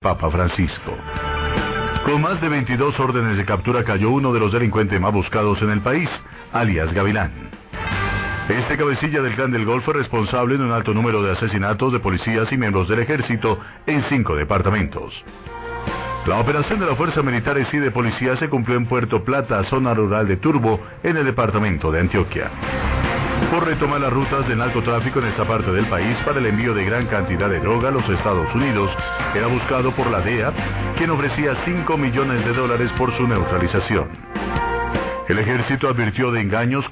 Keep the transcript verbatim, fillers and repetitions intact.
Papa Francisco. Con más de veintidós órdenes de captura cayó uno de los delincuentes más buscados en el país, alias Gavilán. Este cabecilla del Clan del Golfo es responsable de un alto número de asesinatos de policías y miembros del ejército en cinco departamentos. La operación de la Fuerza Militares y de Policía se cumplió en Puerto Plata, zona rural de Turbo, en el departamento de Antioquia. Por retomar las rutas del narcotráfico en esta parte del país para el envío de gran cantidad de droga a los Estados Unidos, era buscado por la D E A, quien ofrecía cinco millones de dólares por su neutralización. El ejército advirtió de engaños